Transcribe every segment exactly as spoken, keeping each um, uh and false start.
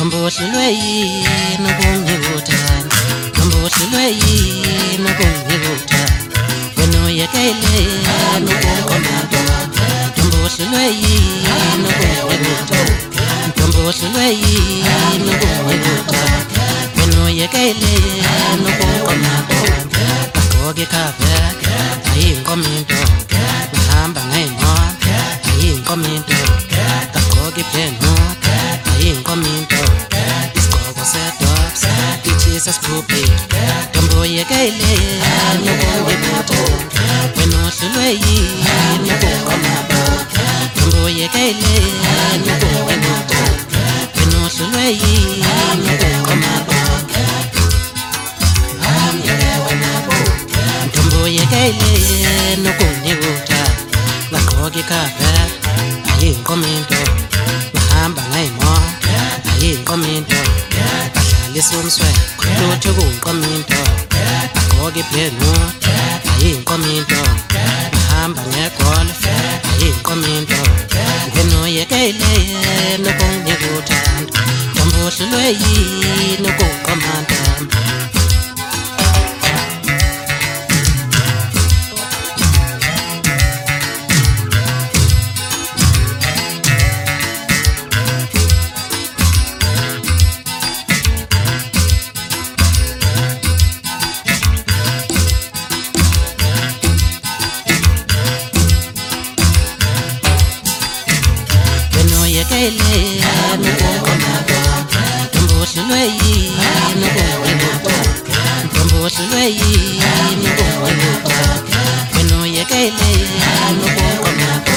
Ntombohlelwe yini ukungikuthanda Ntombohlelwe yini ukungikuthanda Wena uyekele nokunqomanga Ntombohlelwe yini ukungikuthanda Ntombohlelwe yini ukungikuthanda Wena uyekele nokunqomanga Bagqoke khaveka ayinkominto Ngihamba ngayimoto ayinkominto Bagqoke ibhenoti ayinkominto Isigqoko sedops ichisa siphuphi Ntombo yekele nokungikuthanda Wena uhlelwe yini ukuqomanga Ntombo yekele nokungikuthanda Wena uhlelwe yini ukuqomanga Ntombo yekele nokungikuthanda Bagqoke ikhaveka ayinkominto Bahamba ngayimoto ayinkominto Badlalisa umsweko lutho kunkominto Bagqoke ibhenoti ayinkominto Bahamba ngegolf ayinkominto Wena uyekele nokungikuthanda Ntombo uhlelwe yini ukuqomanga Yekele nokunqomanga Ntombo uhlelwe yini ukungikuthanda Ntombo uhlelwe yini ukungikuthanda Wena uyekele nokunqomanga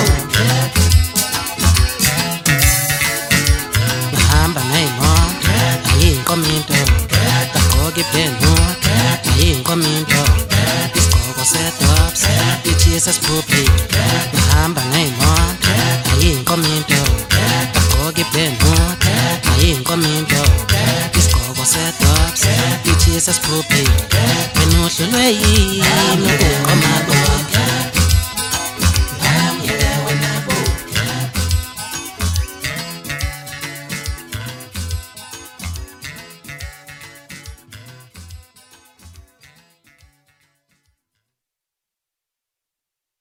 Bahamba ngayimoto ayinkominto Bagqoke ibhenoti ayinkominto Isigqoko sedops ichisa siphuphi Bahamba ngayimoto ayinkominto Bagqoke ibhenoti ayinkominto Isigqoko sedops ichisa siphuphi Wena uhlelwe yini ukuqomanga